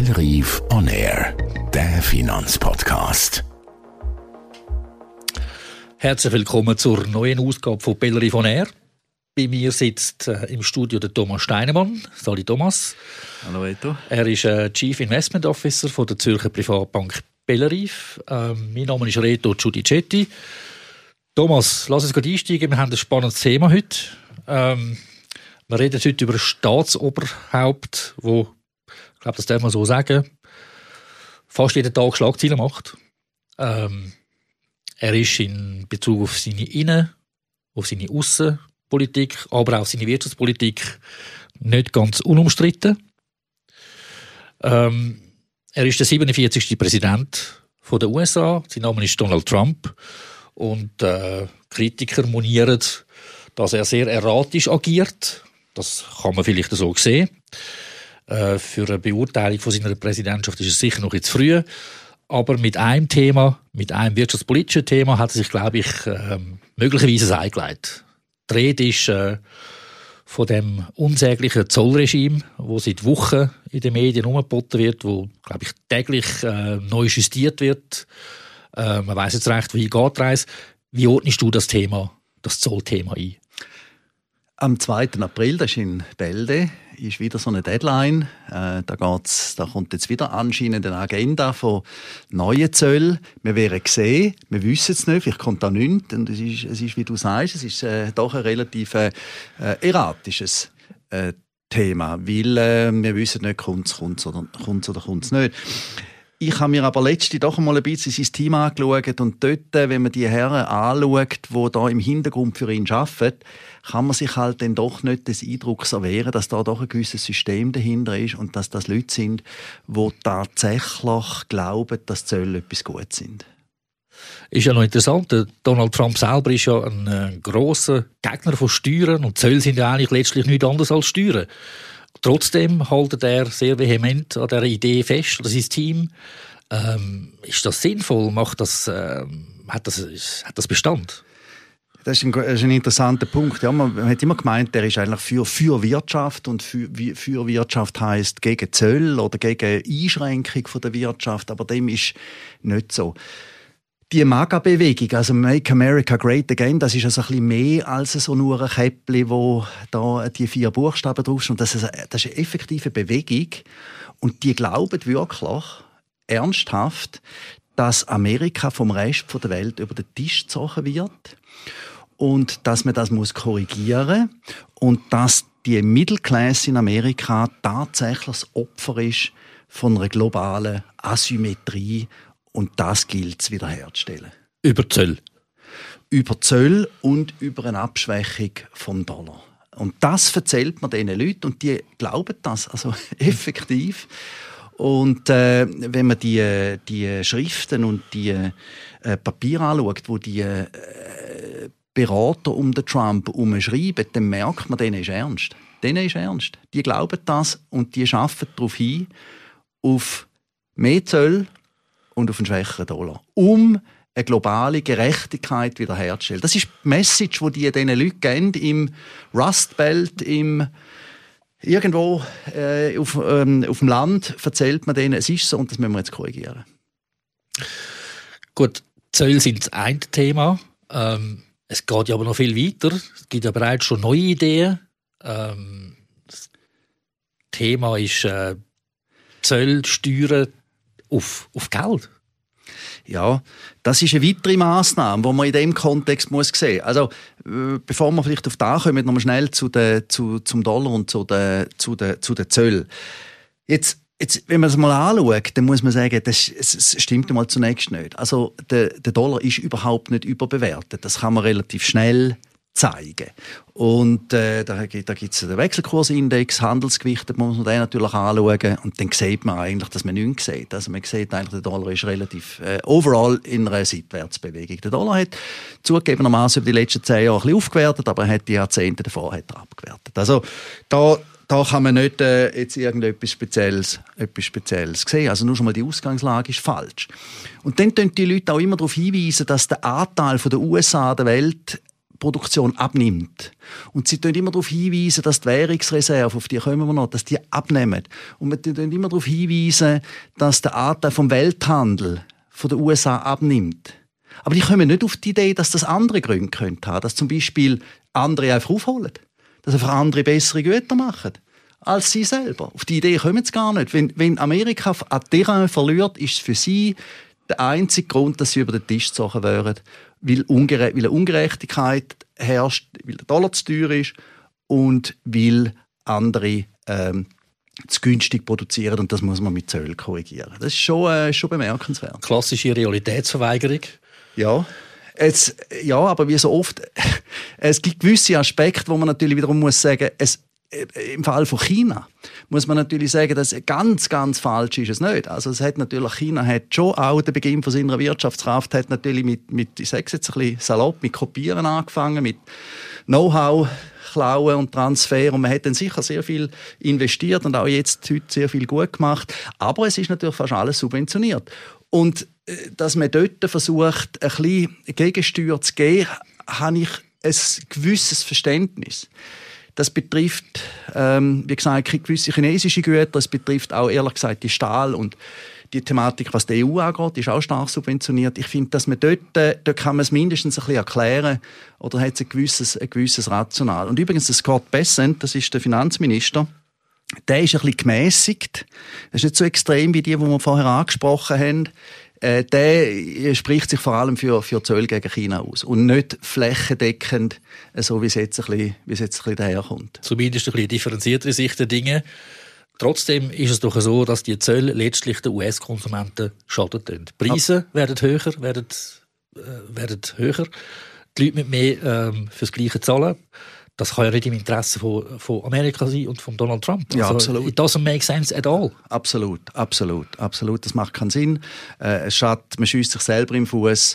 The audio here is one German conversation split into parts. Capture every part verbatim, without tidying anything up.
Bellerive on Air, der Finanzpodcast. Herzlich willkommen zur neuen Ausgabe von Bellerive on Air. Bei mir sitzt äh, im Studio der Thomas Steinemann. Salut Thomas. Hallo Eto. Er ist äh, Chief Investment Officer von der Zürcher Privatbank Bellerive. Ähm, mein Name ist Reto Giudicetti. Thomas, lass uns gleich einsteigen. Wir haben ein spannendes Thema heute. Ähm, wir reden heute über ein Staatsoberhaupt, wo, ich glaube, das darf man so sagen, fast jeden Tag Schlagzeilen macht. Ähm, er ist in Bezug auf seine Innen-, auf seine Aussenpolitik, aber auch auf seine Wirtschaftspolitik nicht ganz unumstritten. Ähm, er ist der siebenundvierzigste Präsident von der U S A. Sein Name ist Donald Trump. Und äh, Kritiker monieren, dass er sehr erratisch agiert. Das kann man vielleicht so sehen. Äh, für eine Beurteilung von seiner Präsidentschaft ist es sicher noch zu früh. Aber mit einem Thema, mit einem wirtschaftspolitischen Thema, hat er sich, glaube ich, äh, möglicherweise ein Ei gelegt. Die Rede ist äh, von dem unsäglichen Zollregime, das seit Wochen in den Medien umgeboten wird, wo, glaube ich, täglich äh, neu justiert wird. Äh, man weiss jetzt recht, wie geht die Reise. Wie ordnest du das Thema, das Zollthema ein? Am zweiten April, das ist in Bälde, ist wieder so eine Deadline. Äh, da, geht's, da kommt jetzt wieder anscheinend eine Agenda von neuen Zöllen. Wir werden sehen, wir wissen es nicht, vielleicht kommt da nichts. Und es ist, es ist, wie du sagst, es ist äh, doch ein relativ äh, erratisches äh, Thema, weil äh, wir wissen nicht, kommt es oder kommt oder kommt es nicht. Ich habe mir aber letztens doch einmal ein bisschen sein Team angeschaut und dort, wenn man die Herren anschaut, die da im Hintergrund für ihn arbeiten, kann man sich halt dann doch nicht des Eindrucks erwehren, dass da doch ein gewisses System dahinter ist und dass das Leute sind, die tatsächlich glauben, dass Zölle etwas Gutes sind. Ist ja noch interessant, Donald Trump selber ist ja ein äh, grosser Gegner von Steuern und Zölle sind ja eigentlich letztlich nichts anderes als Steuern. Trotzdem hält er sehr vehement an dieser Idee fest, oder sein Team. Ähm, ist das sinnvoll? Macht das, äh, hat, das, hat das Bestand? Das ist, ein, das ist ein interessanter Punkt. Ja, man, man hat immer gemeint, er ist eigentlich für, für Wirtschaft und für, für Wirtschaft heisst gegen Zölle oder gegen Einschränkung von der Wirtschaft, aber dem ist nicht so. Die MAGA-Bewegung, also Make America Great Again, das ist also ein bisschen mehr als so nur ein Käppli, wo da die vier Buchstaben draufstehen. Das ist, das ist eine effektive Bewegung und die glauben wirklich ernsthaft, dass Amerika vom Rest der Welt über den Tisch gezogen wird und dass man das muss korrigieren und dass die Mittelklasse in Amerika tatsächlich das Opfer ist von einer globalen Asymmetrie. Und das gilt es wiederherzustellen. Über Zölle? Über Zölle und über eine Abschwächung vom Dollar. Und das erzählt man diesen Leuten und die glauben das, also effektiv. Und äh, wenn man die, die Schriften und die äh, Papiere anschaut, wo die äh, Berater um den Trump herumschreiben, dann merkt man, denen ist ernst. Denen ist ernst. Die glauben das und die arbeiten darauf hin, auf mehr Zölle und auf einen schwächeren Dollar, um eine globale Gerechtigkeit wiederherzustellen. Das ist die Message, die die diesen Leuten geben, im Rust Belt, im irgendwo äh, auf, ähm, auf dem Land, erzählt man denen, es ist so und das müssen wir jetzt korrigieren. Gut, Zölle sind das eine Thema. Ähm, es geht ja aber noch viel weiter. Es gibt ja bereits schon neue Ideen. Ähm, das Thema ist äh, Zölle, Steuern, Auf, auf Geld? Ja, das ist eine weitere Massnahme, die man in diesem Kontext muss sehen muss. Also, äh, bevor wir vielleicht auf da kommen, noch mal schnell zu de, zu, zum Dollar und zu den zu de, zu de Zöllen. Jetzt, jetzt, wenn man es mal anschaut, dann muss man sagen, das, das stimmt mal zunächst nicht. Also, der, der Dollar ist überhaupt nicht überbewertet. Das kann man relativ schnell zeigen. Und äh, da, da gibt es den Wechselkursindex, Handelsgewichte, muss man den natürlich anschauen und dann sieht man eigentlich, dass man nichts sieht. Also man sieht eigentlich, der Dollar ist relativ äh, overall in einer Seitwärtsbewegung. Der Dollar hat zugegebenermaßen über die letzten zehn Jahre ein bisschen aufgewertet, aber er hat die Jahrzehnte davor hat er abgewertet. Also da, da kann man nicht äh, jetzt irgendetwas Spezielles, etwas Spezielles sehen. Also nur schon mal die Ausgangslage ist falsch. Und dann tun die Leute auch immer darauf hinweisen, dass der Anteil von der U S A der Welt Produktion abnimmt. Und sie tun immer darauf hinweisen, dass die Währungsreserve, auf die kommen wir noch, dass die abnehmen. Und wir tun immer darauf hinweisen, dass der Anteil vom Welthandel von den U S A abnimmt. Aber die kommen nicht auf die Idee, dass das andere Gründe könnte haben, dass zum Beispiel andere einfach aufholen, dass einfach andere bessere Güter machen als sie selber. Auf die Idee kommen sie gar nicht. Wenn, wenn Amerika an Terrain verliert, ist es für sie der einzige Grund, dass sie über den Tisch gezogen werden, weil, Ungere- weil eine Ungerechtigkeit herrscht, weil der Dollar zu teuer ist und weil andere ähm, zu günstig produzieren, und das muss man mit Zöll korrigieren. Das ist schon, äh, schon bemerkenswert. Klassische Realitätsverweigerung. Ja. Jetzt, ja, aber wie so oft, es gibt gewisse Aspekte, wo man natürlich wiederum muss sagen, es im Fall von China muss man natürlich sagen, dass ganz, ganz falsch ist es nicht. Also es hat natürlich, China hat schon auch den Beginn von seiner Wirtschaftskraft, hat natürlich mit, mit ich sage es jetzt ein bisschen salopp, mit Kopieren angefangen, mit Know-how, Klauen und Transfer, und man hat dann sicher sehr viel investiert und auch jetzt heute sehr viel gut gemacht. Aber es ist natürlich fast alles subventioniert. Und dass man dort versucht, ein bisschen Gegensteuer zu geben, habe ich ein gewisses Verständnis. Das betrifft, ähm, wie gesagt, gewisse chinesische Güter. Es betrifft auch, ehrlich gesagt, die Stahl- und die Thematik, was die E U angeht, ist auch stark subventioniert. Ich finde, dass man dort, dort kann man es mindestens ein bisschen erklären, oder hat es ein gewisses, ein gewisses Rational. Und übrigens, der Scott Bessent, das ist der Finanzminister, der ist ein bisschen gemässigt. Das ist nicht so extrem wie die, die wir vorher angesprochen haben. Äh, der spricht sich vor allem für, für Zölle gegen China aus und nicht flächendeckend, so wie es jetzt ein bisschen, wie es jetzt ein bisschen daherkommt. Zumindest ein bisschen differenziertere Sicht der Dinge. Trotzdem ist es doch so, dass die Zölle letztlich den U S-Konsumenten schaden. Die Preise Ab- werden höher, werden, äh, werden höher. Die Leute müssen mehr ähm, für das Gleiche zahlen. Das kann ja nicht im Interesse von, von Amerika sein und von Donald Trump. Ja, also, absolut. It doesn't make sense at all. Absolut, absolut, absolut. Das macht keinen Sinn. Äh, es schadet, man schießt sich selber im Fuß,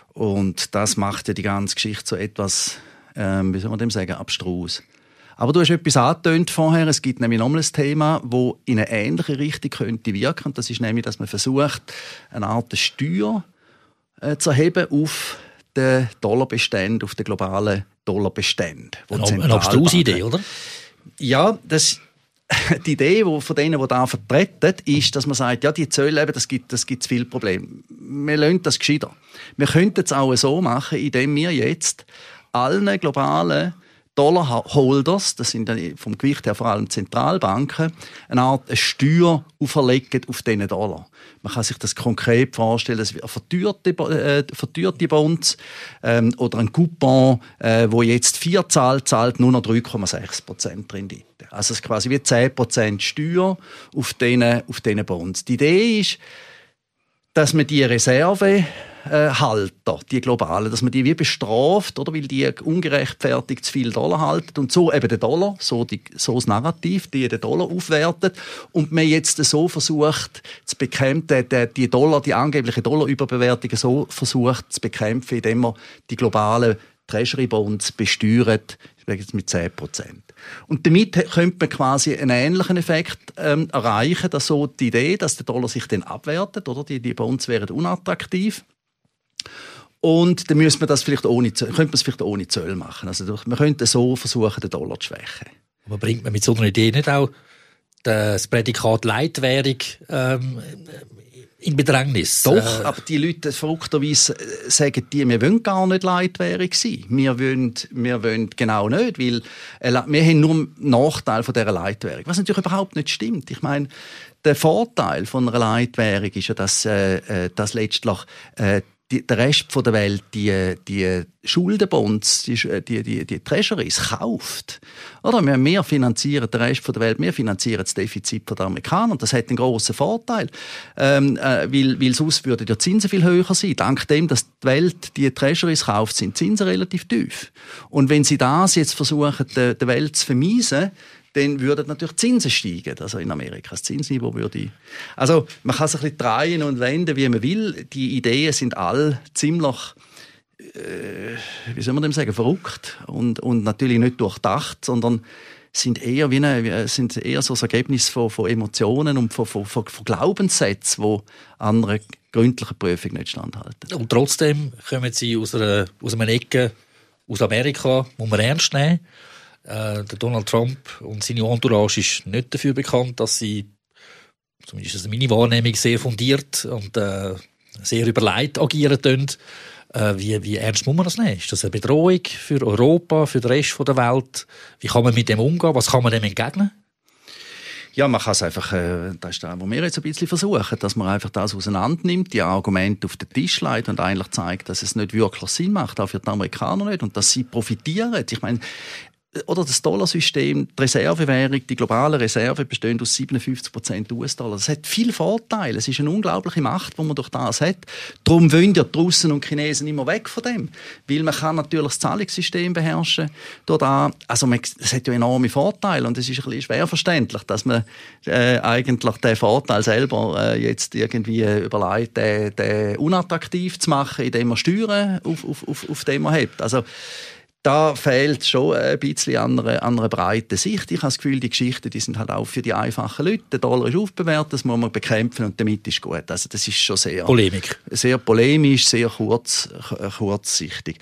und das macht ja die ganze Geschichte so etwas, ähm, wie soll man dem sagen, abstrus. Aber du hast etwas angetönt vorher. Es gibt nämlich nochmal ein Thema, das in eine ähnliche Richtung könnte wirken. Und das ist nämlich, dass man versucht, eine Art Steuer äh, zu erheben auf den Dollarbestände, auf den globalen Dollarbestände. Eine, eine abstruse Idee, oder? Ja, das, die Idee die von denen, die da vertreten, ist, dass man sagt, ja, die Zölle, das gibt, das gibt zu viele Probleme. Wir lassen das gescheiter. Wir könnten es auch so machen, indem wir jetzt allen globalen Dollarholders, das sind dann vom Gewicht her vor allem Zentralbanken, eine Art eine Steuer auferlegen auf diesen Dollar. Man kann sich das konkret vorstellen, es wird verteuerte, äh, verteuerte Bonds ähm, oder ein Coupon, äh, wo jetzt vier zahlt, zahlt nur noch drei Komma sechs Prozent Rendite. Also es ist quasi wie zehn Prozent Steuer auf diesen, auf diesen Bonds. Die Idee ist, dass man die Reserve Äh, Halter, die globalen, dass man die wie bestraft, oder, weil die ungerechtfertigt zu viel Dollar halten und so eben den Dollar, so, die, so das Narrativ, die den Dollar aufwertet, und man jetzt so versucht zu bekämpfen, die, die Dollar, die angebliche Dollarüberbewertung so versucht zu bekämpfen, indem man die globalen Treasury Bonds besteuert, jetzt mit zehn Prozent. Und damit könnte man quasi einen ähnlichen Effekt ähm, erreichen, dass so die Idee, dass der Dollar sich dann abwertet, oder, die, die Bonds wären unattraktiv. Und dann müsste man das vielleicht ohne, könnte man es vielleicht ohne Zölle machen. Also man könnte so versuchen, den Dollar zu schwächen. Aber bringt man mit so einer Idee nicht auch das Prädikat Leitwährung ähm, in Bedrängnis? Doch, äh, aber die Leute verrückterweise sagen, die, wir wollen gar nicht Leitwährung sein. Wir wollen, wir wollen genau nicht, weil äh, wir haben nur einen Nachteil von dieser Leitwährung. Was natürlich überhaupt nicht stimmt. Ich meine, der Vorteil von einer Leitwährung ist ja, dass, äh, dass letztlich äh, Die, der Rest der Welt die, die Schuldenbonds, die, die, die, die Treasuries kauft. Oder wir, wir finanzieren den Rest der Welt, wir finanzieren das Defizit der Amerikaner. Und das hat einen grossen Vorteil, ähm, äh, weil, weil sonst würden die Zinsen viel höher sein. Dank dem, dass die Welt die Treasuries kauft, sind die Zinsen relativ tief. Und wenn sie das jetzt versuchen, der, der Welt zu vermeisen, dann würden natürlich die Zinsen steigen. Also in Amerika das Zinsniveau würde... Also man kann es ein bisschen drehen und wenden, wie man will. Die Ideen sind alle ziemlich, äh, wie soll man dem sagen, verrückt und, und natürlich nicht durchdacht, sondern sind eher, wie eine, sind eher so das Ergebnis von, von Emotionen und von, von, von, von Glaubenssätzen, die andere gründliche Prüfung nicht standhalten. Und trotzdem kommen Sie aus einer, aus einer Ecke aus Amerika muss man ernst nehmen. Äh, der Donald Trump und seine Entourage ist nicht dafür bekannt, dass sie, zumindest ist meine Wahrnehmung, sehr fundiert und äh, sehr überlegt agieren können. Äh, wie, wie ernst muss man das nehmen? Ist das eine Bedrohung für Europa, für den Rest der Welt? Wie kann man mit dem umgehen? Was kann man dem entgegnen? Ja, man kann es einfach, äh, das ist das, was wir jetzt ein bisschen versuchen, dass man einfach das auseinander nimmt, die Argumente auf den Tisch legt und eigentlich zeigt, dass es nicht wirklich Sinn macht, auch für die Amerikaner nicht, und dass sie profitieren. Ich meine, oder das Dollarsystem, die Reservewährung, die globale Reserve bestehen aus siebenundfünfzig Prozent U S-Dollar. Das hat viele Vorteile. Es ist eine unglaubliche Macht, die man durch das hat. Darum wollen ja die Russen und Chinesen immer weg von dem. Weil man kann natürlich das Zahlungssystem beherrschen. Da, also man, es hat ja enorme Vorteile und es ist ein bisschen schwer verständlich, dass man äh, eigentlich den Vorteil selber äh, jetzt irgendwie äh, überlegt, den, den unattraktiv zu machen, indem man Steuern auf, auf, auf, auf dem man hat. Also da fehlt schon ein bisschen an einer, an einer breiten Sicht. Ich habe das Gefühl, die Geschichten, die sind halt auch für die einfachen Leute. Der Dollar ist aufbewertet, das muss man bekämpfen und damit ist gut. Also das ist schon sehr Polemik. Sehr polemisch, sehr kurz, kurzsichtig.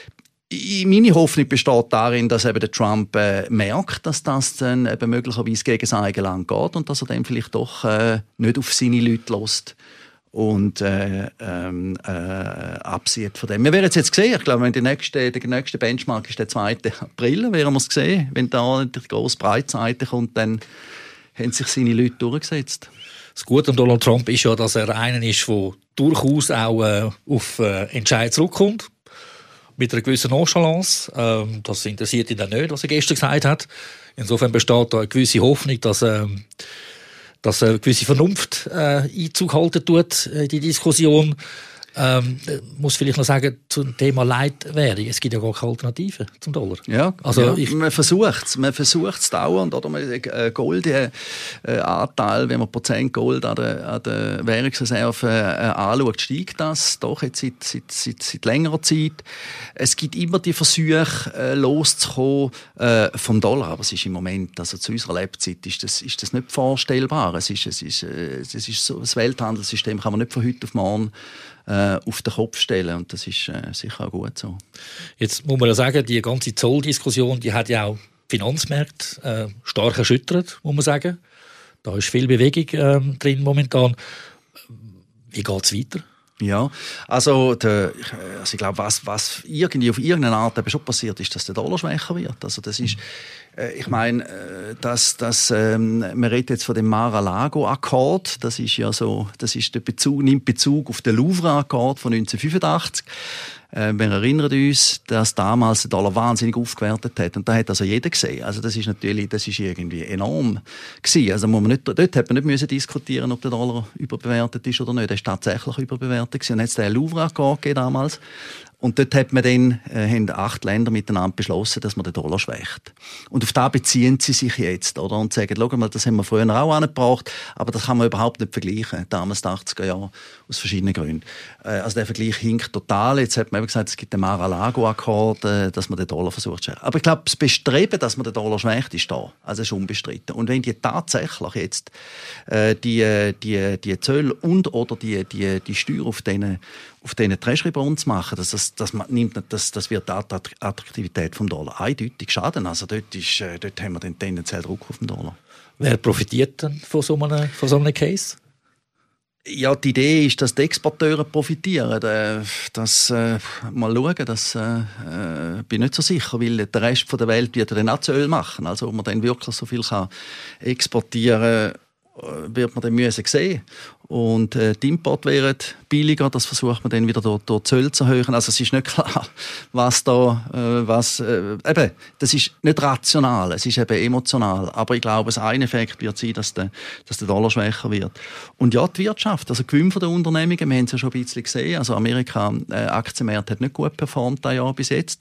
Meine Hoffnung besteht darin, dass eben der Trump äh, merkt, dass das dann eben möglicherweise gegen sein Eigenland geht und dass er dann vielleicht doch äh, nicht auf seine Leute lässt und äh, ähm, äh, absieht von dem. Wir werden es jetzt sehen. Ich glaube, wenn die nächste, der nächste Benchmark ist der zweite April, werden wir es sehen. Wenn da die grosse Breitseite kommt, dann haben sich seine Leute durchgesetzt. Das Gute an Donald Trump ist ja, dass er einer ist, der durchaus auch äh, auf äh, Entscheid zurückkommt. Mit einer gewissen Nonchalance. Ähm, das interessiert ihn dann nicht, was er gestern gesagt hat. Insofern besteht da eine gewisse Hoffnung, dass ähm, dass eine gewisse Vernunft äh, Einzug halten tut in die Diskussion. Ähm, muss vielleicht noch sagen, zum Thema Leitwährung. Es gibt ja gar keine Alternative zum Dollar. Ja, also ja, ich, man versucht es. Man versucht es dauernd. Oder man, äh, Gold, äh, Anteil, wenn man Prozent Gold an der, an der Währungsreserve äh, anschaut, steigt das doch jetzt seit, seit, seit, seit längerer Zeit. Es gibt immer die Versuche, äh, loszukommen äh, vom Dollar. Aber es ist im Moment, also zu unserer Lebzeit, ist das, ist das nicht vorstellbar. Es ist, es ist, äh, es ist so, das Welthandelssystem kann man nicht von heute auf morgen auf den Kopf stellen, und das ist äh, sicher auch gut so. Jetzt muss man ja sagen, die ganze Zolldiskussion, die hat ja auch die Finanzmärkte äh, stark erschüttert, muss man sagen. Da ist viel Bewegung äh, drin momentan. Wie geht es weiter? Ja, also, der, also ich glaube, was, was irgendwie auf irgendeine Art eben schon passiert ist, dass der Dollar schwächer wird. Also das ist, äh, ich meine, äh, dass, dass, ähm, man redet jetzt von dem Mar-a-Lago-Akkord. Das ist ja so, das ist der Bezug, nimmt Bezug auf den Louvre-Akkord von neunzehnhundertfünfundachtzig. Äh, wir erinnern uns, dass damals der Dollar wahnsinnig aufgewertet hat. Und da hat also jeder gesehen. Also das ist natürlich, das ist irgendwie enorm gewesen. Also muss man nicht, dort hat man nicht müssen diskutieren, ob der Dollar überbewertet ist oder nicht. Er ist tatsächlich überbewertet gewesen. Und jetzt der Louvre-Akkord gegeben damals. Und dort hat man dann, äh, haben acht Länder miteinander beschlossen, dass man den Dollar schwächt. Und auf das beziehen sie sich jetzt, oder? Und sagen, schau mal, das haben wir früher auch angebracht, aber das kann man überhaupt nicht vergleichen. Damals, in den achtziger Jahren, aus verschiedenen Gründen. Äh, also der Vergleich hinkt total. Jetzt hat man eben gesagt, es gibt den Mar-a-Lago-Akkord, äh, dass man den Dollar versucht zu schwächen. Aber ich glaube, das Bestreben, dass man den Dollar schwächt, ist da. Also ist unbestritten. Und wenn die tatsächlich jetzt äh, die, die, die Zölle und oder die, die, die Steuer auf diesen auf diesen Treasury-Bonds machen, das, das, das, nimmt, das, das wird die Attraktivität vom Dollar eindeutig schaden. Also dort, ist, dort haben wir den tendenziell Druck auf den Dollar. Wer profitiert denn von so einem, von so einem Case? Ja, die Idee ist, dass die Exporteure profitieren. Das, äh, mal schauen, das äh, bin ich nicht so sicher, weil der Rest der Welt wird dann auch Zölle machen. Also ob man dann wirklich so viel kann exportieren kann, wird man dann müssen sehen. Und äh, die Import wären billiger, das versucht man dann wieder durch, durch Zölle zu erhöhen. Also es ist nicht klar, was da, äh, was, äh, eben, das ist nicht rational, es ist eben emotional. Aber ich glaube, das eine Effekt wird sein, dass der, dass der Dollar schwächer wird. Und ja, die Wirtschaft, also die Gewinne der Unternehmungen, wir haben es ja schon ein bisschen gesehen. Also Amerika, äh, Aktienmarkt hat nicht gut performt dieses Jahr bis jetzt.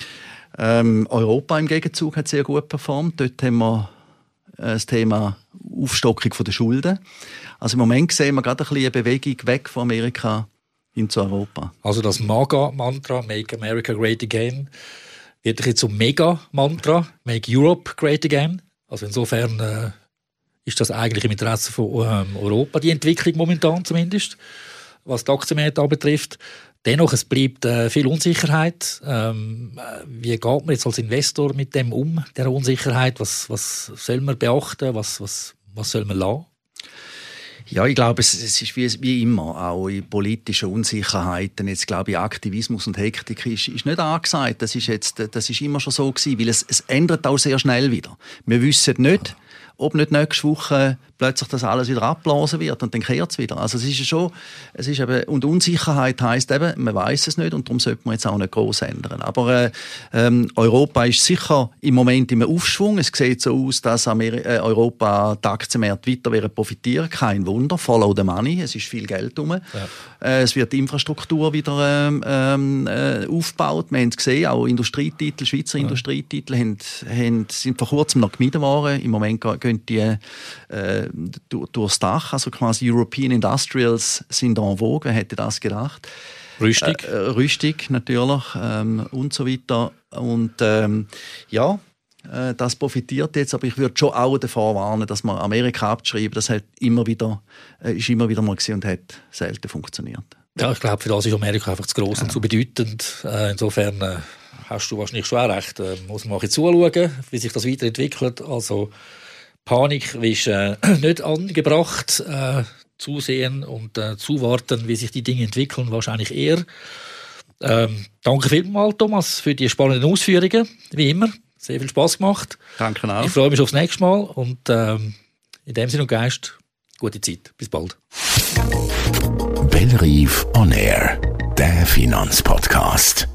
Ähm, Europa im Gegenzug hat sehr gut performt. Dort haben wir das Thema Aufstockung der Schulden. Also im Moment sehen wir gerade ein bisschen eine Bewegung weg von Amerika hin zu Europa. Also das MAGA-Mantra, Make America Great Again, wird jetzt zum Mega-Mantra, Make Europe Great Again. Also insofern äh, ist das eigentlich im Interesse von ähm, Europa, die Entwicklung momentan zumindest, was die Aktienmärkte anbetrifft. Dennoch, es bleibt äh, viel Unsicherheit. Ähm, wie geht man jetzt als Investor mit dem um, der Unsicherheit? Was, was soll man beachten? Was, was, was soll man lassen? Ja, ich glaube, es, es ist wie, wie immer, auch in politischen Unsicherheiten. Jetzt glaube ich, Aktivismus und Hektik ist, ist nicht angesagt. Das ist, jetzt, das ist immer schon so gewesen, weil es, es ändert auch sehr schnell wieder. Wir wissen nicht, ob nicht nächste Woche plötzlich das alles wieder abblasen wird und dann kehrt es wieder. Also es ist schon, es ist eben, und Unsicherheit heisst eben, man weiß es nicht und darum sollte man jetzt auch nicht gross ändern. Aber äh, ähm, Europa ist sicher im Moment im Aufschwung. Es sieht so aus, dass Ameri- äh, Europa die Aktienmärkte weiter werden profitieren. Kein Wunder, follow the money. Es ist viel Geld rum. Ja. Äh, es wird die Infrastruktur wieder ähm, äh, aufgebaut. Wir haben es gesehen, auch Industrietitel, Schweizer ja. Industrietitel haben, haben, sind vor kurzem noch gemieden worden. Im Moment gehen die äh, durchs Dach, also quasi European Industrials sind en vogue, wer hätte das gedacht? Rüstig. Äh, rüstig, natürlich, ähm, und so weiter. Und ähm, ja, äh, das profitiert jetzt, aber ich würde schon auch davor warnen, dass man Amerika abschreiben, das hat immer wieder, äh, ist immer wieder mal gesehen und hat selten funktioniert. Ja, ich glaube, für das ist Amerika einfach zu gross ja. und zu bedeutend. Äh, insofern äh, hast du wahrscheinlich schon recht. Äh, muss man auch zuschauen, wie sich das weiterentwickelt. Also Panik ist äh, nicht angebracht. Äh, zusehen und äh, zuwarten, wie sich die Dinge entwickeln, wahrscheinlich eher. Ähm, danke vielmals, Thomas, für die spannenden Ausführungen. Wie immer, sehr viel Spass gemacht. Danke auch. Ich freue mich aufs nächste Mal und ähm, in dem Sinne und Geist, gute Zeit. Bis bald. Bellerive on Air, der Finanzpodcast.